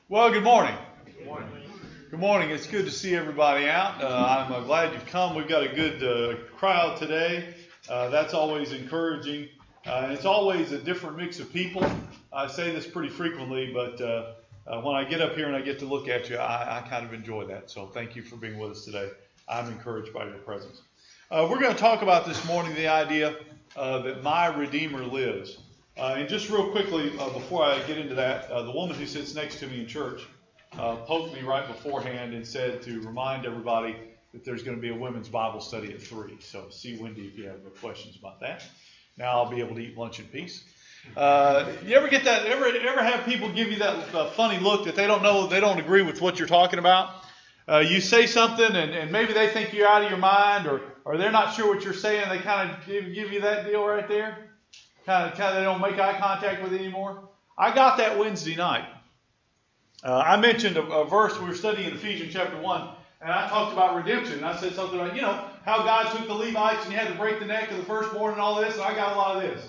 Well, good morning. Good morning. Good morning. It's good to see everybody out. I'm glad you've come. We've got a good crowd today. That's always encouraging. And it's always a different mix of people. I say this pretty frequently, but when I get up here and I get to look at you, I kind of enjoy that. So thank you for being with us today. I'm encouraged by your presence. We're going to talk about this morning the idea that my Redeemer lives. And just real quickly, before I get into that, the woman who sits next to me in church poked me right beforehand and said to remind everybody that there's going to be a women's Bible study at 3. So see Wendy if you have questions about that. Now I'll be able to eat lunch in peace. You ever get that? Ever have people give you that funny look that they don't agree with what you're talking about? You say something and maybe they think you're out of your mind or they're not sure what you're saying. They kind of give you that deal right there. Kind of they don't make eye contact with you anymore. I got that Wednesday night. I mentioned a verse we were studying in Ephesians chapter 1, and I talked about redemption. And I said something like, how God took the Levites and he had to break the neck of the firstborn and all this, and I got a lot of this.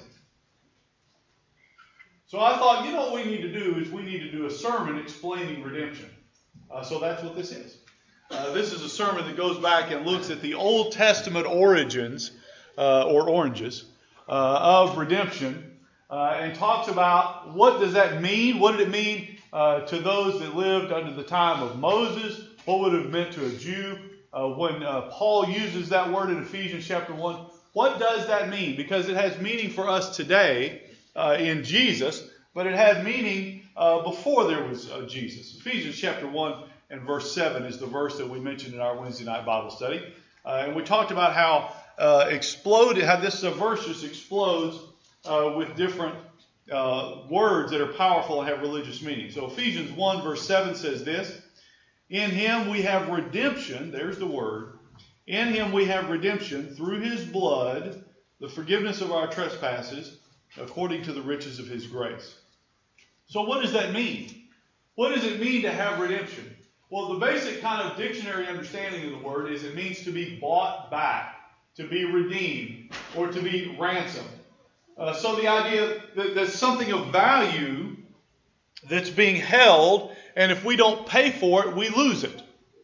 So I thought, what we need to do is we need to do a sermon explaining redemption. So that's what this is. This is a sermon that goes back and looks at the Old Testament origins, or oranges, of redemption, and talks about what does that mean? What did it mean to those that lived under the time of Moses? What would it have meant to a Jew? When Paul uses that word in Ephesians chapter 1, what does that mean? Because it has meaning for us today in Jesus, but it had meaning before there was Jesus. Ephesians chapter 1 and verse 7 is the verse that we mentioned in our Wednesday night Bible study. And we talked about how this verse just explodes with different words that are powerful and have religious meaning. So Ephesians 1 verse 7 says this: In him we have redemption, there's the word, in him we have redemption through his blood, the forgiveness of our trespasses, according to the riches of his grace. So what does that mean? What does it mean to have redemption? Well, the basic kind of dictionary understanding of the word is it means to be bought back, to be redeemed, or to be ransomed. So the idea that there's something of value that's being held, and if we don't pay for it, we lose it.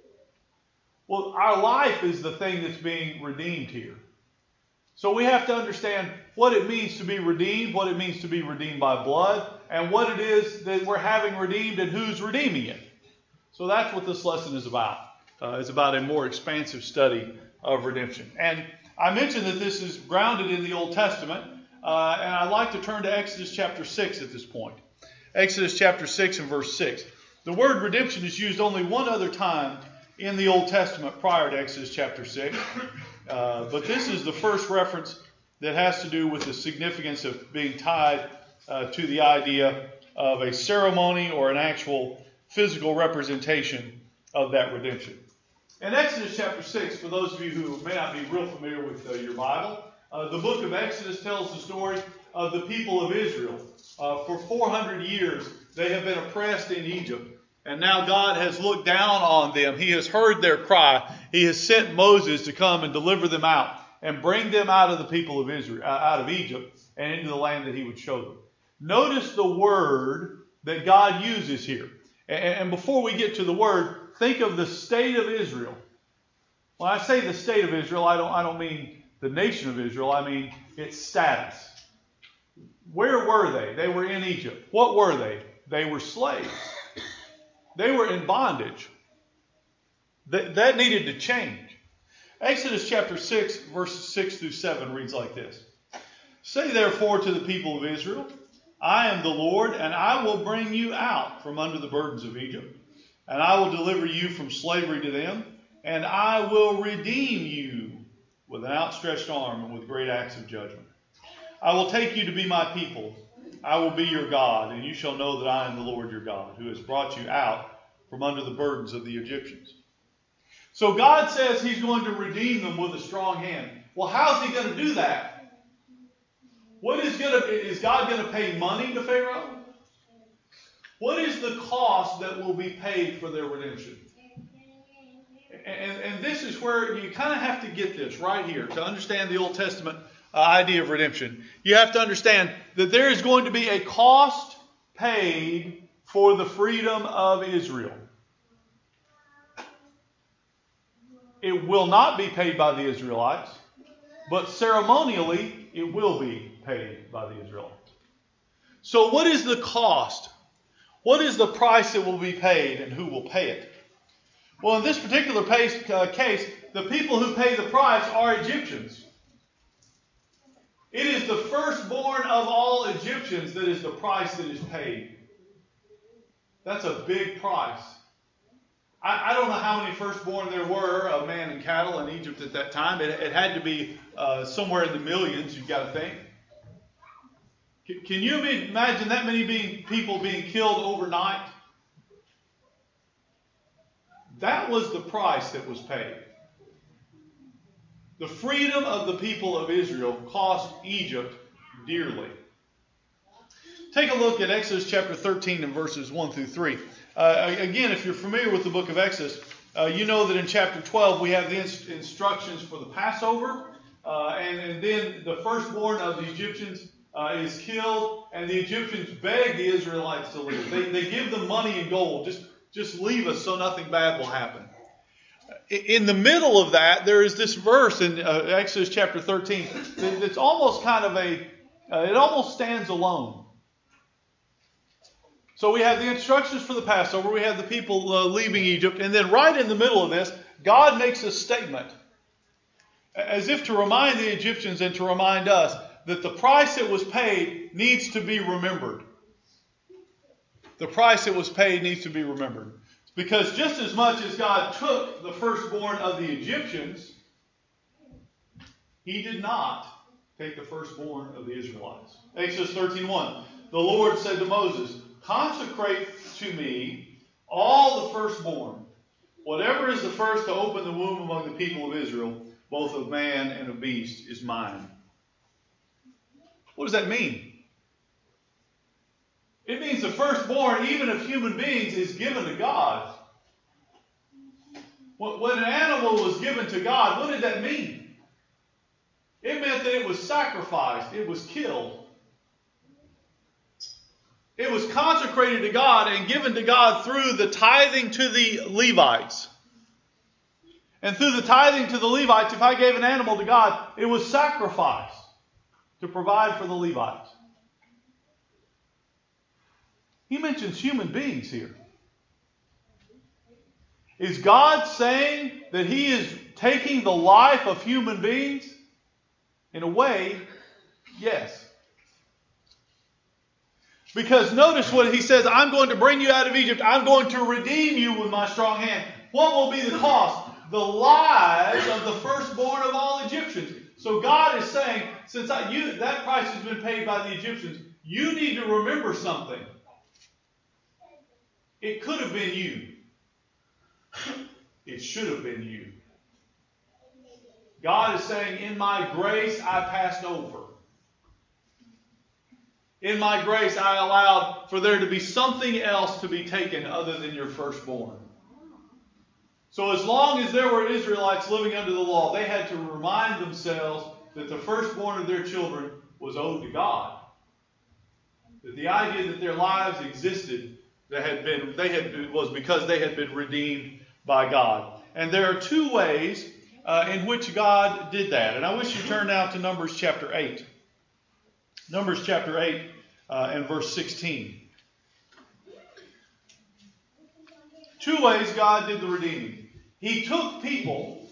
Well, our life is the thing that's being redeemed here. So we have to understand what it means to be redeemed, what it means to be redeemed by blood, and what it is that we're having redeemed and who's redeeming it. So that's what this lesson is about. It's about a more expansive study of redemption. And I mentioned that this is grounded in the Old Testament, and I'd like to turn to Exodus chapter 6 at this point. Exodus chapter 6 and verse 6. The word redemption is used only one other time in the Old Testament prior to Exodus chapter 6. But this is the first reference that has to do with the significance of being tied to the idea of a ceremony or an actual physical representation of that redemption. In Exodus chapter 6, for those of you who may not be real familiar with your Bible, the book of Exodus tells the story of the people of Israel. For 400 years, they have been oppressed in Egypt. And now God has looked down on them. He has heard their cry. He has sent Moses to come and deliver them out and bring them out of the people of Israel, out of Egypt, and into the land that he would show them. Notice the word that God uses here. And before we get to the word, think of the state of Israel. When I say the state of Israel, I don't mean the nation of Israel. I mean its status. Where were they? They were in Egypt. What were they? They were slaves. They were in bondage. That needed to change. Exodus chapter 6, verses 6 through 7 reads like this. Say therefore to the people of Israel, I am the Lord, and I will bring you out from under the burdens of Egypt, and I will deliver you from slavery to them, and I will redeem you with an outstretched arm and with great acts of judgment. I will take you to be my people. I will be your God, and you shall know that I am the Lord your God, who has brought you out from under the burdens of the Egyptians. So God says he's going to redeem them with a strong hand. Well, how's he going to do that? Is God going to pay money to Pharaoh? What is the cost that will be paid for their redemption? And this is where you kind of have to get this right here to understand the Old Testament idea of redemption. You have to understand that there is going to be a cost paid for the freedom of Israel. It will not be paid by the Israelites, but ceremonially it will be paid by the Israelites. So what is the cost? What is the price that will be paid, and who will pay it? Well, in this particular case, the people who pay the price are Egyptians. It is the firstborn of all Egyptians that is the price that is paid. That's a big price. I don't know how many firstborn there were of man and cattle in Egypt at that time. It had to be somewhere in the millions, you've got to think. Can you imagine that many people being killed overnight? That was the price that was paid. The freedom of the people of Israel cost Egypt dearly. Take a look at Exodus chapter 13 and verses 1 through 3. Again, if you're familiar with the book of Exodus, you know that in chapter 12 we have the instructions for the Passover. And then the firstborn of the Egyptians is killed, and the Egyptians beg the Israelites to leave. They give them money and gold. Just leave us so nothing bad will happen. In the middle of that, there is this verse in Exodus chapter 13 that's almost kind of it almost stands alone. So we have the instructions for the Passover, we have the people leaving Egypt, and then right in the middle of this, God makes a statement, as if to remind the Egyptians and to remind us that the price that was paid needs to be remembered. The price that was paid needs to be remembered. Because just as much as God took the firstborn of the Egyptians, He did not take the firstborn of the Israelites. Exodus 13:1. The Lord said to Moses, "Consecrate to me all the firstborn. Whatever is the first to open the womb among the people of Israel, both of man and of beast, is mine." What does that mean? It means the firstborn, even of human beings, is given to God. When an animal was given to God, what did that mean? It meant that it was sacrificed. It was killed. It was consecrated to God and given to God through the tithing to the Levites. And through the tithing to the Levites, if I gave an animal to God, it was sacrificed to provide for the Levites. He mentions human beings here. Is God saying that He is taking the life of human beings? In a way, yes. Because notice what He says, I'm going to bring you out of Egypt. I'm going to redeem you with my strong hand. What will be the cost? The lives of the firstborn of all Egyptians. So God is saying, since that price has been paid by the Egyptians, you need to remember something. It could have been you. It should have been you. God is saying, in my grace, I passed over. In my grace, I allowed for there to be something else to be taken other than your firstborn. So as long as there were Israelites living under the law, they had to remind themselves that the firstborn of their children was owed to God. That the idea that their lives existed was because they had been redeemed by God. And there are two ways in which God did that. And I wish you turn now to Numbers chapter 8. Numbers chapter 8 and verse 16. Two ways God did the redeeming. He took people,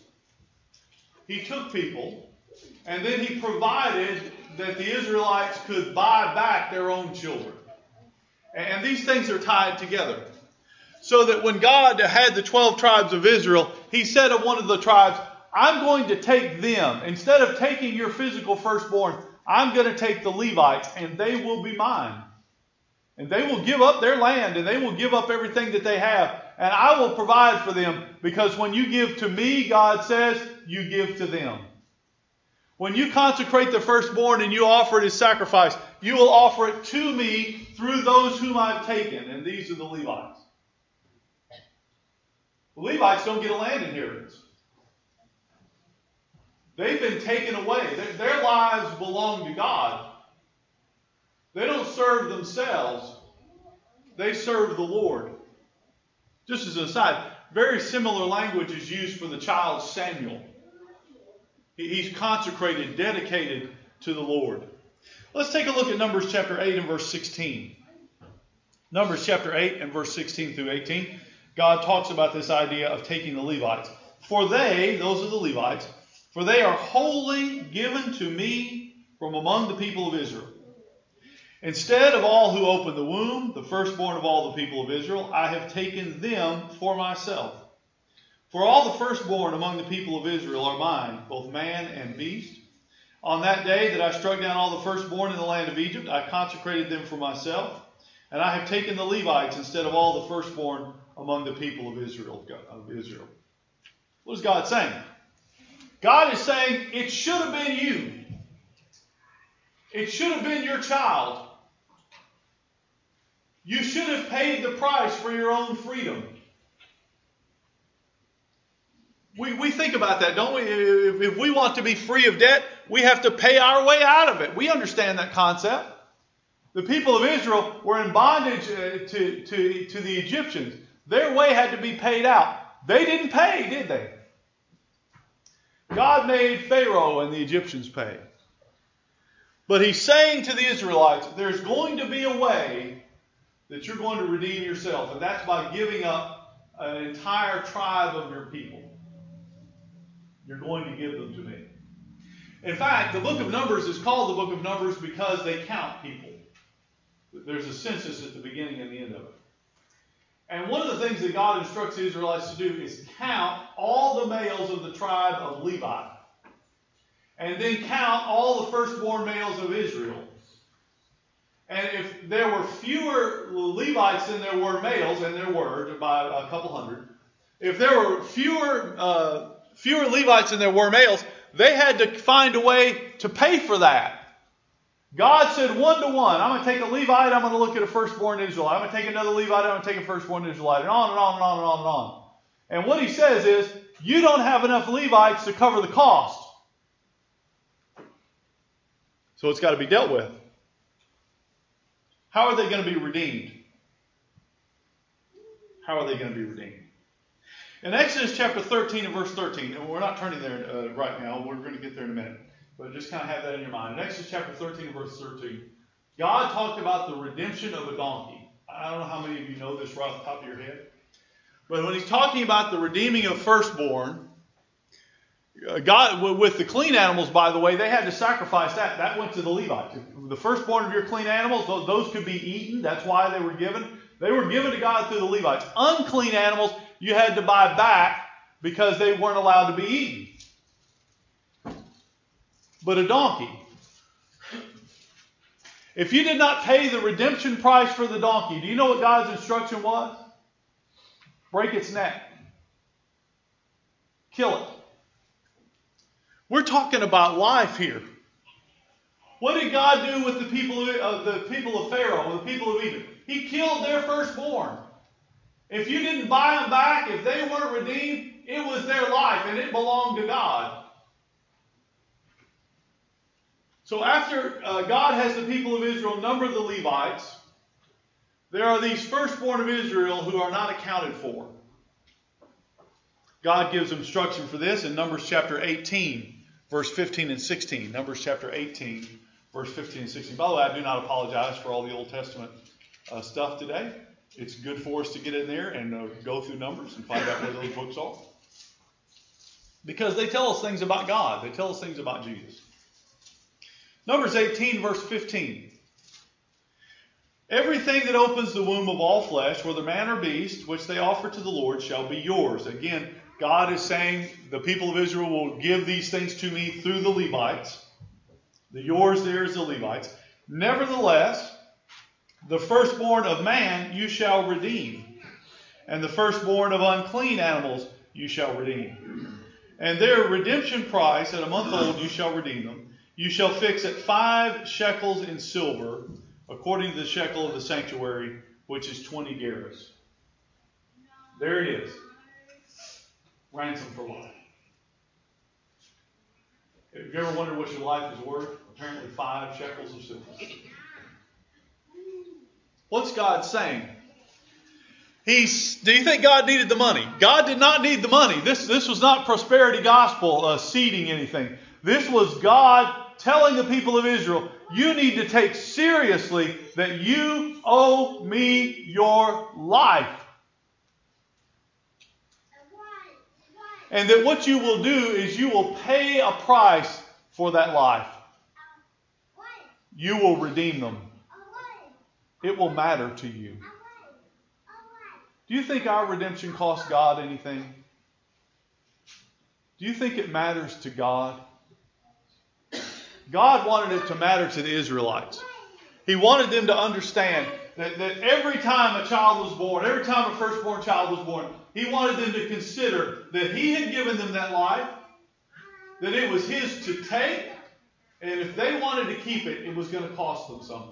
and then He provided that the Israelites could buy back their own children. And these things are tied together. So that when God had the 12 tribes of Israel, He said of one of the tribes, I'm going to take them. Instead of taking your physical firstborn, I'm going to take the Levites, and they will be mine. And they will give up their land, and they will give up everything that they have. And I will provide for them, because when you give to me, God says, you give to them. When you consecrate the firstborn and you offer it as sacrifice, you will offer it to me through those whom I've taken. And these are the Levites. The Levites don't get a land inheritance. They've been taken away. Their lives belong to God. They don't serve themselves. They serve the Lord. Just as an aside, very similar language is used for the child Samuel. He's consecrated, dedicated to the Lord. Let's take a look at Numbers chapter 8 and verse 16. Numbers chapter 8 and verse 16 through 18. God talks about this idea of taking the Levites. For they, those are the Levites, for they are wholly given to me from among the people of Israel. Instead of all who open the womb, the firstborn of all the people of Israel, I have taken them for myself. For all the firstborn among the people of Israel are mine, both man and beast. On that day that I struck down all the firstborn in the land of Egypt, I consecrated them for myself. And I have taken the Levites instead of all the firstborn among the people of Israel. What is God saying? God is saying, it should have been you. It should have been your child. You should have paid the price for your own freedom. We think about that, don't we? If we want to be free of debt, we have to pay our way out of it. We understand that concept. The people of Israel were in bondage to the Egyptians. Their way had to be paid out. They didn't pay, did they? God made Pharaoh and the Egyptians pay. But he's saying to the Israelites, there's going to be a way that you're going to redeem yourself. And that's by giving up an entire tribe of your people. You're going to give them to me. In fact, the book of Numbers is called the book of Numbers because they count people. There's a census at the beginning and the end of it. And one of the things that God instructs the Israelites to do is count all the males of the tribe of Levi. And then count all the firstborn males of Israel. And if there were fewer Levites than there were males, and there were by a couple hundred, if there were fewer Levites than there were males, they had to find a way to pay for that. God said 1 to 1. I'm going to take a Levite, I'm going to look at a firstborn Israelite. I'm going to take another Levite, I'm going to take a firstborn Israelite. And on and on and on and on and on. And what he says is, you don't have enough Levites to cover the cost. So it's got to be dealt with. How are they going to be redeemed? How are they going to be redeemed? In Exodus chapter 13 and verse 13, and we're not turning there right now, we're going to get there in a minute, but just kind of have that in your mind. In Exodus chapter 13 and verse 13, God talked about the redemption of a donkey. I don't know how many of you know this right off the top of your head, but when he's talking about the redeeming of firstborn, God, with the clean animals, by the way, they had to sacrifice that. That went to the Levites. The firstborn of your clean animals, those could be eaten. That's why they were given. They were given to God through the Levites. Unclean animals, you had to buy back because they weren't allowed to be eaten. But a donkey, if you did not pay the redemption price for the donkey, do you know what God's instruction was? Break its neck. Kill it. We're talking about life here. What did God do with the people of Pharaoh, the people of Egypt? He killed their firstborn. If you didn't buy them back, if they weren't redeemed, it was their life and it belonged to God. So after God has the people of Israel number the Levites, there are these firstborn of Israel who are not accounted for. God gives instruction for this in Numbers chapter 18. Verse 15 and 16. Numbers chapter 18, verse 15 and 16. By the way, I do not apologize for all the Old Testament stuff today. It's good for us to get in there and go through Numbers and find out where those books are. Because they tell us things about God. They tell us things about Jesus. Numbers 18, verse 15. Everything that opens the womb of all flesh, whether man or beast, which they offer to the Lord, shall be yours. Again, God is saying, the people of Israel will give these things to me through the Levites. The yours there is the Levites. Nevertheless, the firstborn of man you shall redeem, and the firstborn of unclean animals you shall redeem. And their redemption price at a month old you shall redeem them. You shall fix at 5 shekels in silver, according to the shekel of the sanctuary, which is 20 gerahs. There it is. Ransom for life. Have you ever wondered what your life is worth? Apparently 5 shekels of silver. What's God saying? Do you think God needed the money? God did not need the money. This was not prosperity gospel seeding anything. This was God telling the people of Israel, you need to take seriously that you owe me your life. And that what you will do is you will pay a price for that life. You will redeem them. It will matter to you. Do you think our redemption cost God anything? Do you think it matters to God? God wanted it to matter to the Israelites. He wanted them to understand that every time a child was born, every time a firstborn child was born, He wanted them to consider that He had given them that life, that it was His to take, and if they wanted to keep it, it was going to cost them something.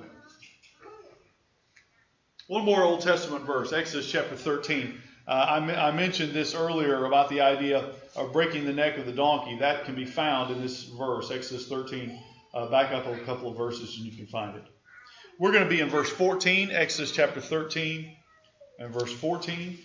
One more Old Testament verse, Exodus chapter 13. I mentioned this earlier about the idea of breaking the neck of the donkey. That can be found in this verse, Exodus 13. Back up a couple of verses and you can find it. We're going to be in verse 14, Exodus chapter 13 and verse 14.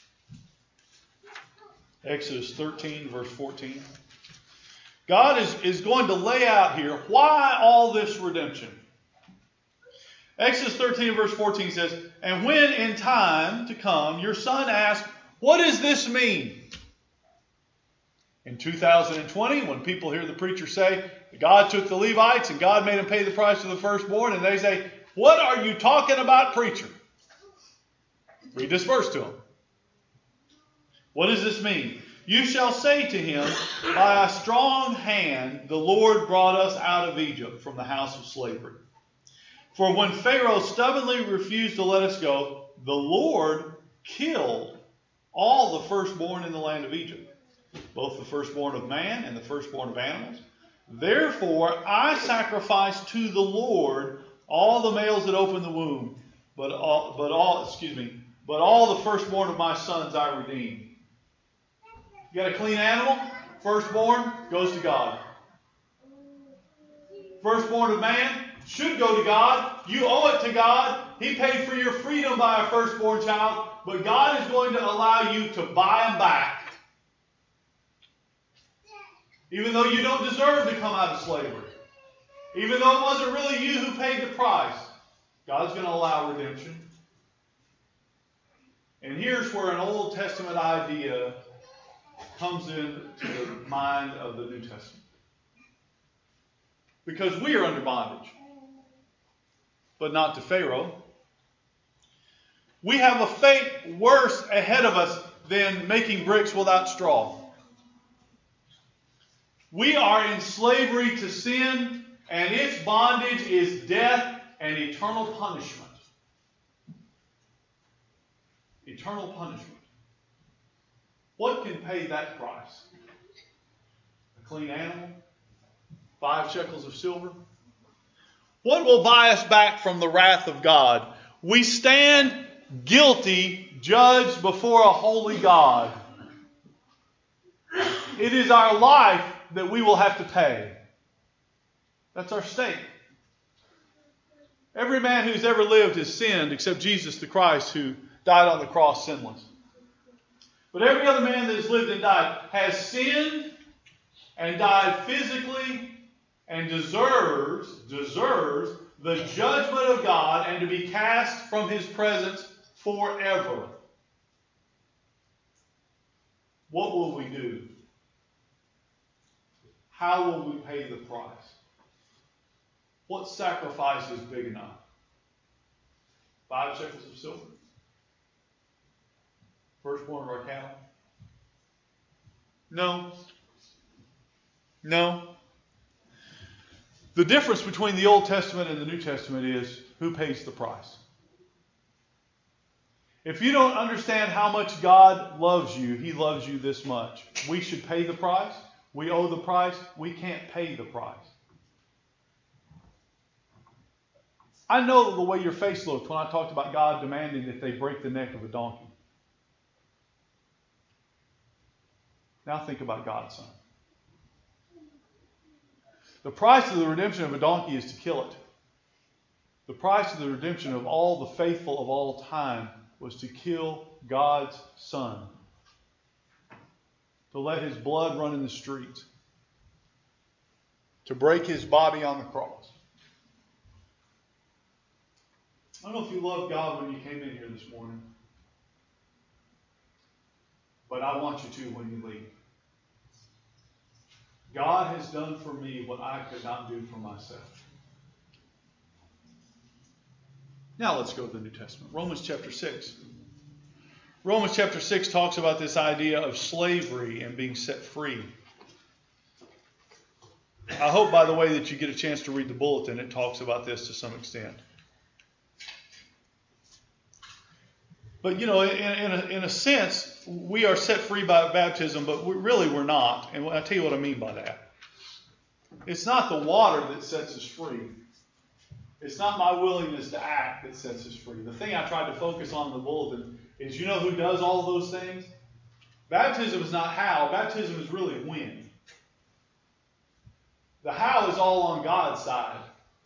Exodus 13, verse 14. God is going to lay out here why all this redemption. Exodus 13 verse 14 says, and when in time to come your son asks, what does this mean? In 2020, when people hear the preacher say, God took the Levites and God made them pay the price of the firstborn, and they say, what are you talking about, preacher? Read this verse to them. What does this mean? You shall say to him, by a strong hand the Lord brought us out of Egypt from the house of slavery. For when Pharaoh stubbornly refused to let us go, the Lord killed all the firstborn in the land of Egypt, both the firstborn of man and the firstborn of animals. Therefore I sacrifice to the Lord all the males that open the womb, but all the firstborn of my sons I redeem. You got a clean animal? Firstborn goes to God. Firstborn of man should go to God. You owe it to God. He paid for your freedom by a firstborn child, but God is going to allow you to buy them back. Even though you don't deserve to come out of slavery. Even though it wasn't really you who paid the price. God's going to allow redemption. And here's where an Old Testament idea comes into the mind of the New Testament. Because we are under bondage. But not to Pharaoh. We have a fate worse ahead of us than making bricks without straw. We are in slavery to sin, and its bondage is death and eternal punishment. Eternal punishment. What can pay that price? A clean animal? 5 shekels of silver? What will buy us back from the wrath of God? We stand guilty, judged before a holy God. It is our life that we will have to pay. That's our stake. Every man who's ever lived has sinned except Jesus the Christ, who died on the cross sinless. But every other man that has lived and died has sinned and died physically and deserves the judgment of God and to be cast from His presence forever. What will we do? How will we pay the price? What sacrifice is big enough? 5 shekels of silver? Firstborn of our cattle? No. No. The difference between the Old Testament and the New Testament is who pays the price. If you don't understand how much God loves you, He loves you this much. We should pay the price. We owe the price. We can't pay the price. I know the way your face looked when I talked about God demanding that they break the neck of a donkey. Now think about God, son. The price of the redemption of a donkey is to kill it. The price of the redemption of all the faithful of all time was to kill God's Son, to let His blood run in the streets, to break His body on the cross. I don't know if you loved God when you came in here this morning, but I want you to when you leave. God has done for me what I could not do for myself. Now let's go to the New Testament. Romans chapter 6. Romans chapter 6 talks about this idea of slavery and being set free. I hope, by the way, that you get a chance to read the bulletin. It talks about this to some extent. But, in a sense, we are set free by baptism, but we're not. And I'll tell you what I mean by that. It's not the water that sets us free. It's not my willingness to act that sets us free. The thing I tried to focus on in the bulletin is, who does all of those things? Baptism is not how. Baptism is really when. The how is all on God's side.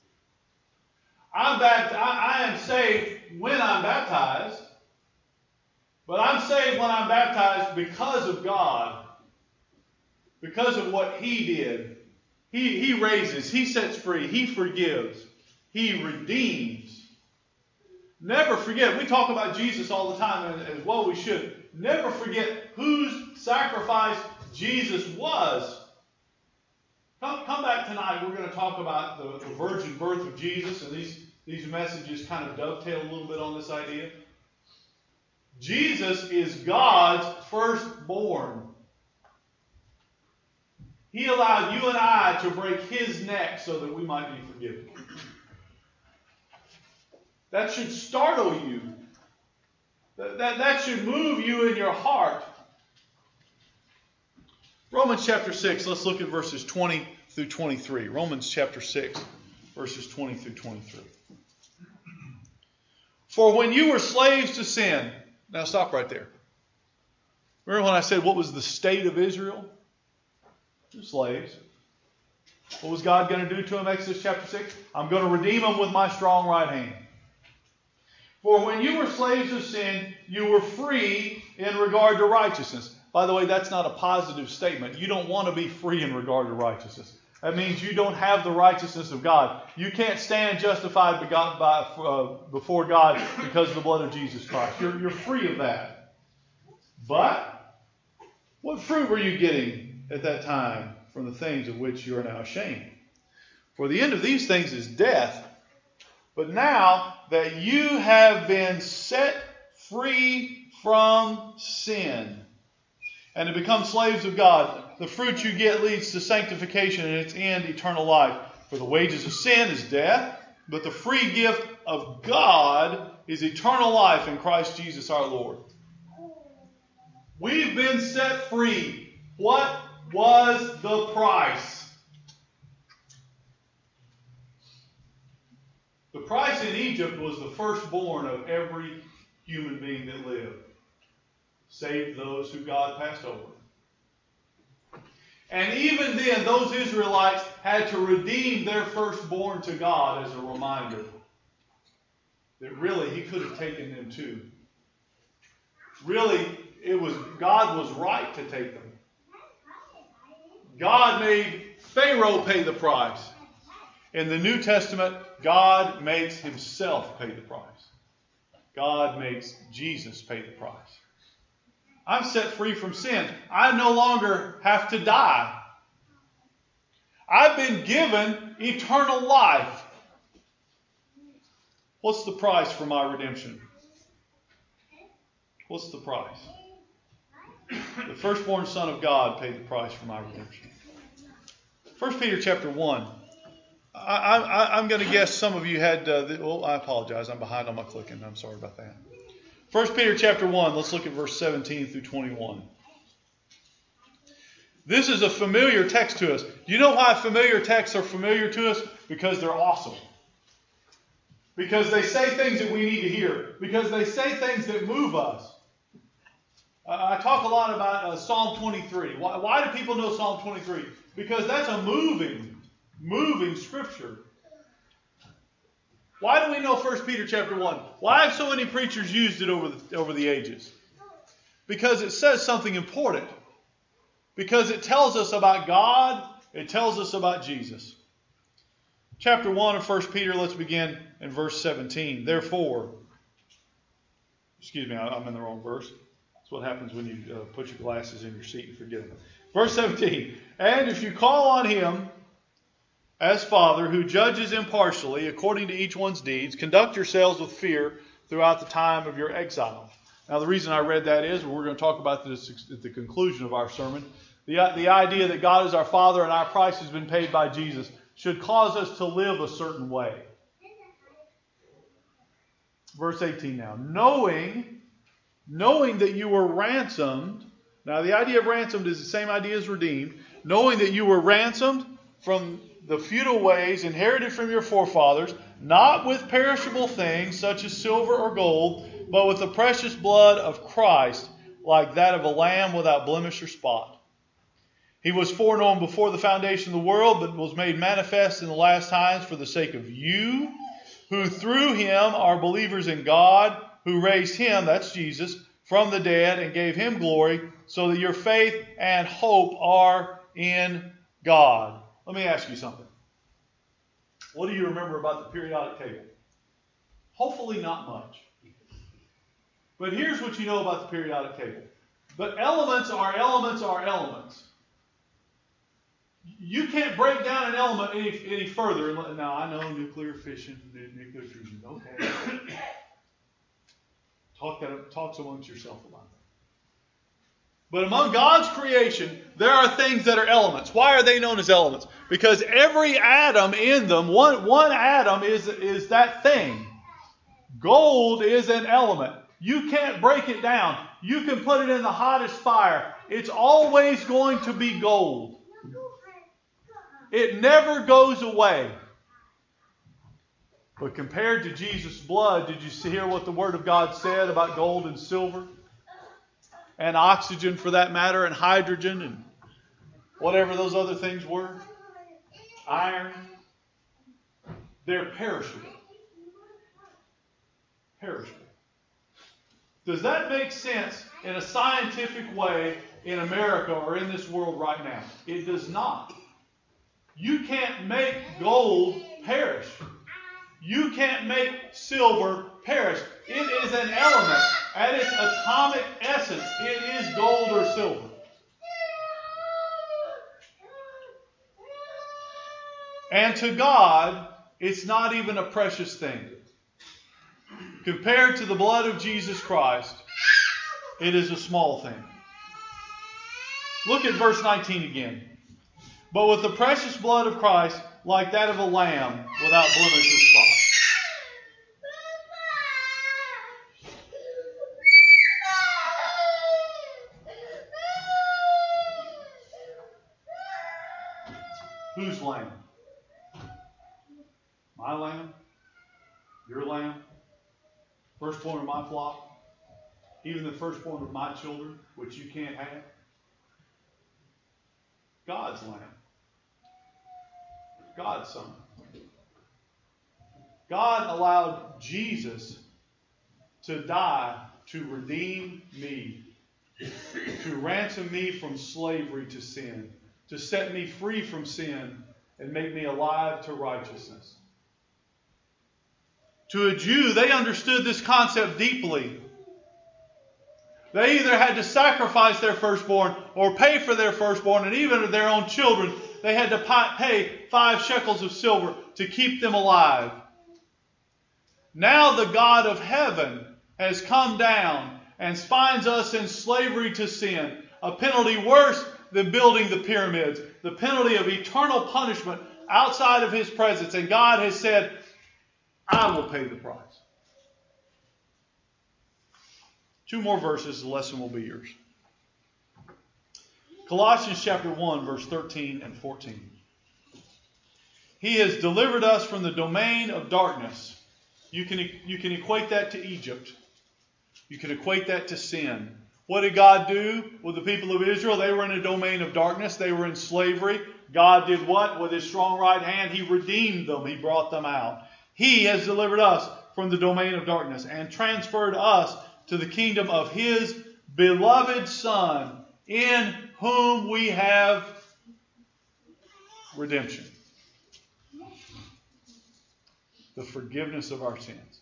I am saved when I'm baptized. But I'm saved when I'm baptized because of God. Because of what He did. He raises. He sets free. He forgives. He redeems. Never forget. We talk about Jesus all the time, and as well we should. Never forget whose sacrifice Jesus was. Come back tonight. We're going to talk about the virgin birth of Jesus. And these messages kind of dovetail a little bit on this idea. Jesus is God's firstborn. He allowed you and I to break His neck so that we might be forgiven. That should startle you. That should move you in your heart. Romans chapter 6, let's look at verses 20 through 23. Romans chapter 6, verses 20 through 23. For when you were slaves to sin... Now stop right there. Remember when I said what was the state of Israel? They're slaves. What was God going to do to them? Exodus chapter 6. I'm going to redeem them with my strong right hand. For when you were slaves of sin, you were free in regard to righteousness. By the way, that's not a positive statement. You don't want to be free in regard to righteousness. That means you don't have the righteousness of God. You can't stand justified before God because of the blood of Jesus Christ. You're free of that. But what fruit were you getting at that time from the things of which you are now ashamed? For the end of these things is death. But now that you have been set free from sin and to become slaves of God, the fruit you get leads to sanctification and its end, eternal life. For the wages of sin is death, but the free gift of God is eternal life in Christ Jesus our Lord. We've been set free. What was the price? The price in Egypt was the firstborn of every human being that lived, save those who God passed over. And even then, those Israelites had to redeem their firstborn to God as a reminder that really He could have taken them too. Really, God was right to take them. God made Pharaoh pay the price. In the New Testament, God makes Himself pay the price. God makes Jesus pay the price. I'm set free from sin. I no longer have to die. I've been given eternal life. What's the price for my redemption? What's the price? The firstborn Son of God paid the price for my redemption. 1 Peter chapter 1. I'm going to guess some of you had... I apologize. I'm behind on my clicking. I'm sorry about that. 1 Peter chapter 1. Let's look at verse 17 through 21. This is a familiar text to us. Do you know why familiar texts are familiar to us? Because they're awesome. Because they say things that we need to hear. Because they say things that move us. I talk a lot about Psalm 23. Why do people know Psalm 23? Because that's a moving scripture. Why do we know 1 Peter chapter 1? Why have so many preachers used it over the ages? Because it says something important. Because it tells us about God. It tells us about Jesus. Chapter 1 of 1 Peter, let's begin in verse 17. Therefore, excuse me, I'm in the wrong verse. That's what happens when you put your glasses in your seat and forget them. Verse 17. And if you call on Him as Father, who judges impartially according to each one's deeds, conduct yourselves with fear throughout the time of your exile. Now, the reason I read that is, we're going to talk about this at the conclusion of our sermon, the idea that God is our Father and our price has been paid by Jesus should cause us to live a certain way. Verse 18 now. Knowing that you were ransomed. Now, the idea of ransomed is the same idea as redeemed. Knowing that you were ransomed from the futile ways inherited from your forefathers, not with perishable things such as silver or gold, but with the precious blood of Christ, like that of a lamb without blemish or spot. He was foreknown before the foundation of the world, but was made manifest in the last times for the sake of you, who through Him are believers in God, who raised Him, that's Jesus, from the dead and gave Him glory, so that your faith and hope are in God. Let me ask you something. What do you remember about the periodic table? Hopefully not much. But here's what you know about the periodic table. The elements are elements are elements. You can't break down an element any further. Now, I know nuclear fission, nuclear fusion. Okay. Talk amongst yourself about that. But among God's creation, there are things that are elements. Why are they known as elements? Because every atom in them, one atom is that thing. Gold is an element. You can't break it down. You can put it in the hottest fire. It's always going to be gold. It never goes away. But compared to Jesus' blood, did you hear what the Word of God said about gold and silver? And oxygen, for that matter, and hydrogen, and whatever those other things were? Iron. They're perishable. Perishable. Does that make sense in a scientific way in America or in this world right now? It does not. You can't make gold perish. You can't make silver perish. It is an element. At its atomic essence, it is gold or silver. And to God, it's not even a precious thing. Compared to the blood of Jesus Christ, it is a small thing. Look at verse 19 again. But with the precious blood of Christ, like that of a lamb, without blemish or spot. Whose lamb? My lamb? Your lamb? Firstborn of my flock? Even the firstborn of my children, which you can't have? God's lamb. God's son. God allowed Jesus to die to redeem me, to ransom me from slavery to sin, to set me free from sin and make me alive to righteousness. To a Jew, they understood this concept deeply. They either had to sacrifice their firstborn or pay for their firstborn, and even their own children, they had to pay 5 shekels of silver to keep them alive. Now the God of heaven has come down and finds us in slavery to sin, a penalty worse than building the pyramids, the penalty of eternal punishment outside of His presence. And God has said, I will pay the price. 2 more verses, the lesson will be yours. Colossians chapter 1, verse 13 and 14. He has delivered us from the domain of darkness. You can equate that to Egypt. You can equate that to sin. What did God do with the people of Israel? They were in a domain of darkness. They were in slavery. God did what? With His strong right hand, He redeemed them. He brought them out. He has delivered us from the domain of darkness and transferred us to the kingdom of His beloved Son, in whom we have redemption. The forgiveness of our sins.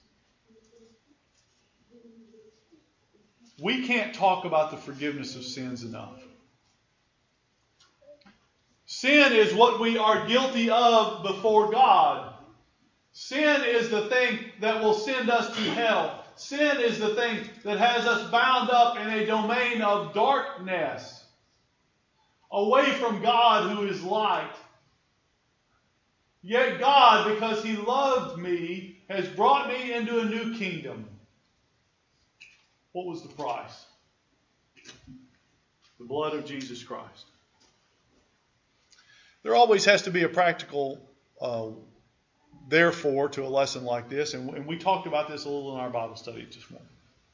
We can't talk about the forgiveness of sins enough. Sin is what we are guilty of before God. Sin is the thing that will send us to hell. Sin is the thing that has us bound up in a domain of darkness, away from God who is light. Yet God, because He loved me, has brought me into a new kingdom. What was the price? The blood of Jesus Christ. There always has to be a practical therefore to a lesson like this, and we talked about this a little in our Bible study this morning.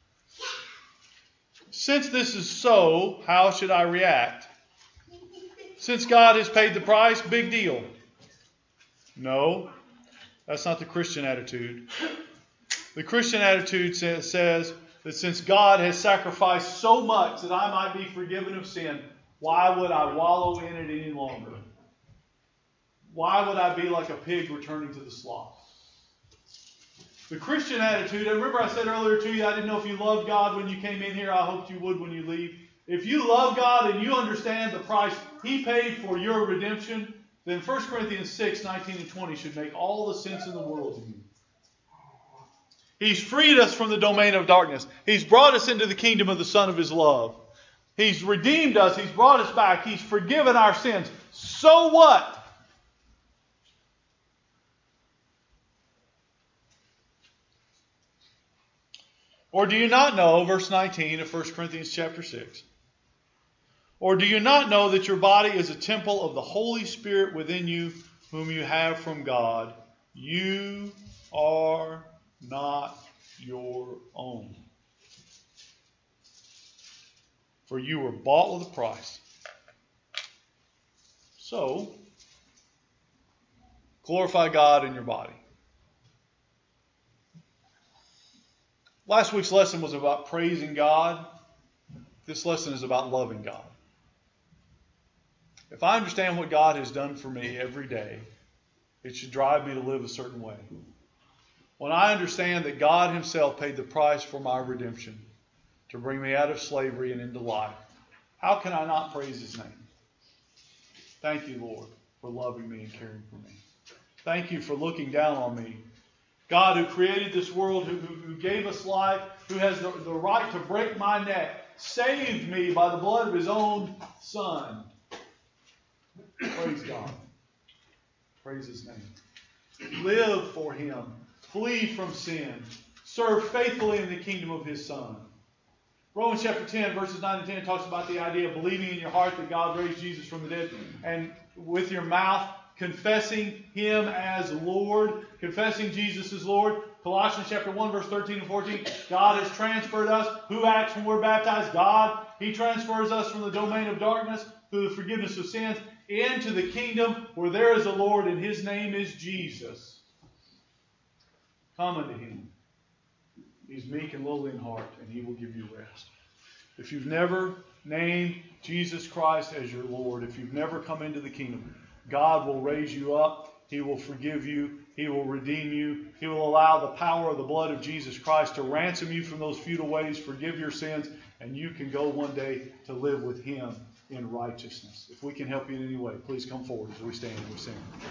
Since this is so, how should I react? Since God has paid the price, big deal. No, that's not the Christian attitude. The Christian attitude says that since God has sacrificed so much that I might be forgiven of sin, why would I wallow in it any longer? Why would I be like a pig returning to the slough? The Christian attitude, and remember I said earlier to you, I didn't know if you loved God when you came in here. I hoped you would when you leave. If you love God and you understand the price He paid for your redemption, then 1 Corinthians 6, 19 and 20 should make all the sense in the world to you. He's freed us from the domain of darkness. He's brought us into the kingdom of the Son of His love. He's redeemed us. He's brought us back. He's forgiven our sins. So what? Or do you not know, verse 19 of 1 Corinthians chapter 6, or do you not know that your body is a temple of the Holy Spirit within you, whom you have from God? You are not your own. For you were bought with a price. So, glorify God in your body. Last week's lesson was about praising God. This lesson is about loving God. If I understand what God has done for me every day, it should drive me to live a certain way. When I understand that God Himself paid the price for my redemption, to bring me out of slavery and into life, how can I not praise His name? Thank you, Lord, for loving me and caring for me. Thank you for looking down on me. God who created this world, who gave us life, who has the right to break my neck, saved me by the blood of His own Son. Praise God. Praise His name. Live for Him. Flee from sin. Serve faithfully in the kingdom of His Son. Romans chapter 10, verses 9 and 10 talks about the idea of believing in your heart that God raised Jesus from the dead, and with your mouth confessing Him as Lord, confessing Jesus as Lord. Colossians chapter 1, verse 13 and 14, God has transferred us. Who acts when we're baptized? God. He transfers us from the domain of darkness through the forgiveness of sins into the kingdom where there is a Lord and His name is Jesus. Come unto Him. He's meek and lowly in heart, and He will give you rest. If you've never named Jesus Christ as your Lord, if you've never come into the kingdom, God will raise you up. He will forgive you. He will redeem you. He will allow the power of the blood of Jesus Christ to ransom you from those futile ways, forgive your sins, and you can go one day to live with Him in righteousness. If we can help you in any way, please come forward as we stand and we sing.